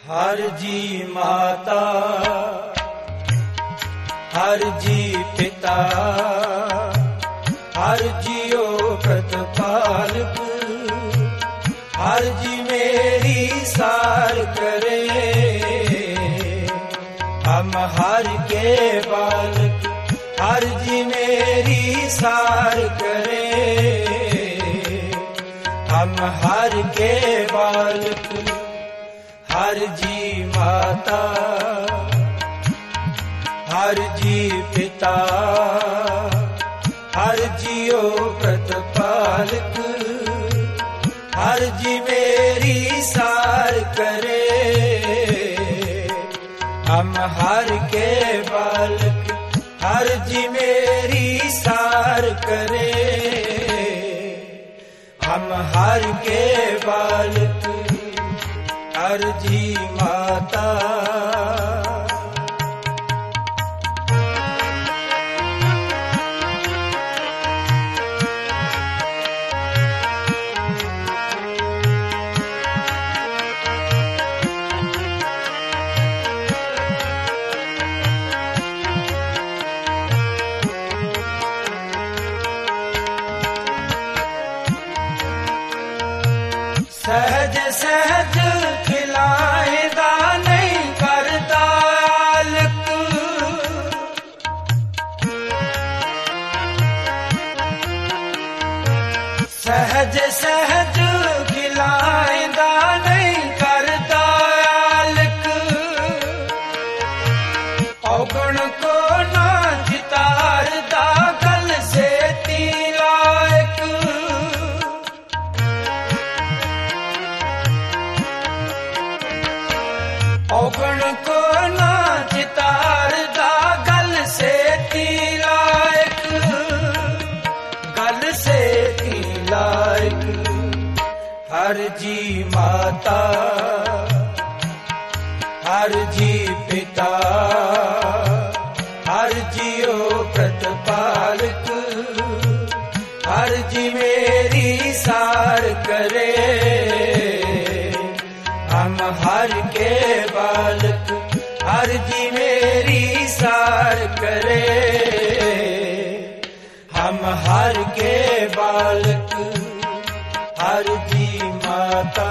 हर जी माता, हर जी पिता, हर जियो प्रतिपालक, हर जी मेरी सार करे। हम हर के बालक, हर जी मेरी सार करे। हम हर के बालक, हर जी माता, हर जी पिता, हर जियो प्रतिपालक, हर जी मेरी सार करे। हम हर के बालक, हर जी मेरी सार करे। हम हर के बालक, हर जी माता। सहज सहज खिलाएगा नहीं करता आलक। सहज सहज खिलाएगा नहीं करता आलक। औगुण को ना जितारदा कल से तिलायक। औगुण को ना चितारदा गल से तिलायक। गल से तिलायक। हर जी माता, हर जी पिता, हर जियो प्रतिपालक, हर जी मेरी सार करे। हम हर के बालक, हर जी मेरी सार करे। हम हर के बालक, हर जी माता।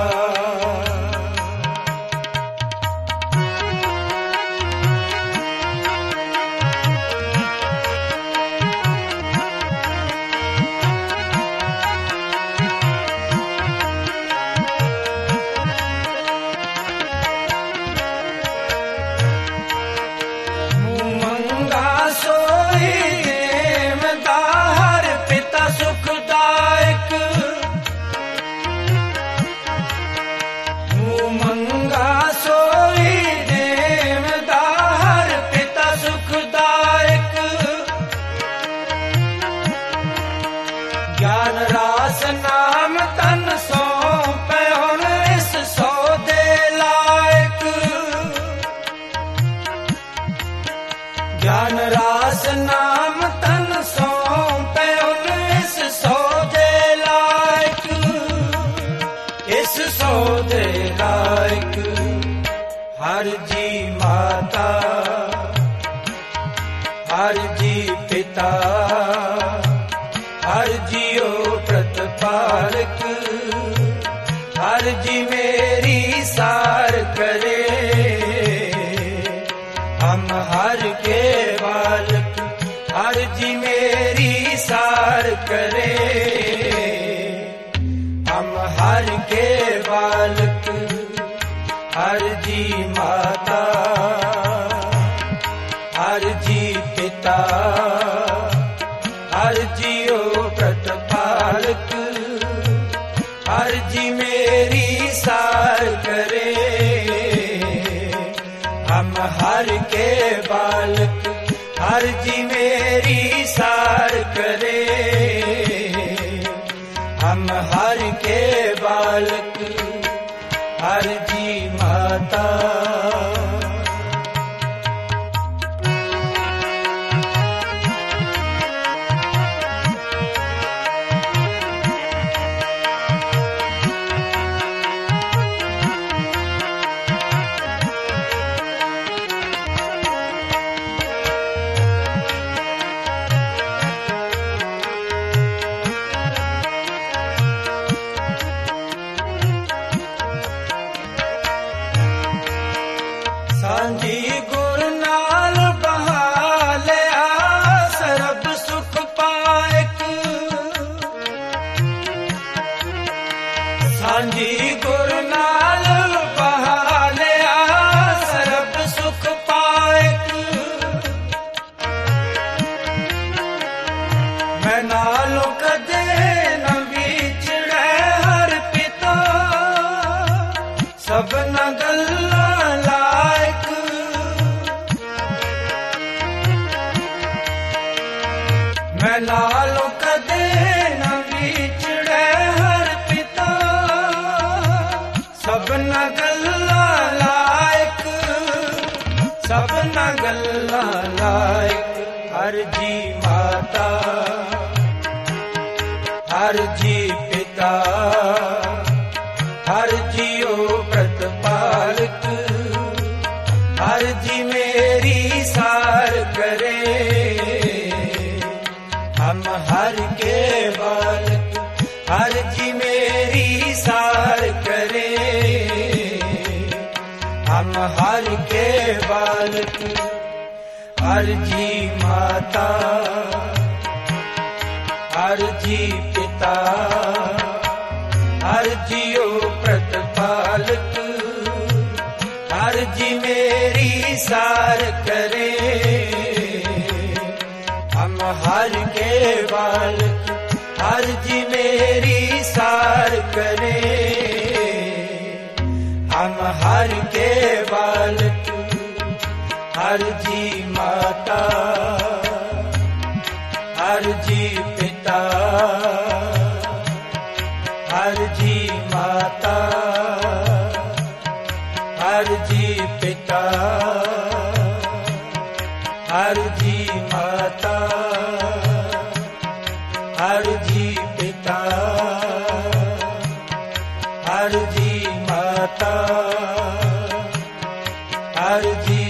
ज्ञान रास नाम तन सौंपे हुन इस सौदे लायक। ज्ञान रास नाम तन सौंपे हुन इस सौदे लायक। इस सौदे लायक। हर जी माता, हर जी पिता, हर जियो प्रतिपालक, हर जी मेरी सार करे। हम हर के बालक, हर जी मेरी सार करे। हम हर के बालक, हर जी माता, हर जी पिता, हर जियो प्रतिपालक, हर जी मेरी सार करे। हम हर के बालक, हर जी मेरी सार करे। हम हर के बालक, हर जी माता। सांझी गुर नाल बहालिया सरब सुख पाइक सांझी गुर नाल बहालिया सरब सुख पाइक मैं नालों कदे न विछड़े हर पिता सबना गल्लां लायक मैं नालों कदे न विछड़े हर पिता सबना गल्लां लायक सबना गल्लां लायक हर जी माता हर जी पिता हर जियो प्रतिपालक हर जी मेरी सार करे हम हर के बालक हर जी मेरी सार करे हम हर के बालक हर जी माता हर जी पिता हर जियो प्रतिपालक हर जी मेरी सार करे हम हर के बालक हर जी मेरी सार करे हम हर के बालक हर जी माता हर जी पिता हर जी माता हर जी पिता हर जी माता हर जी पिता हर जी माता हर जी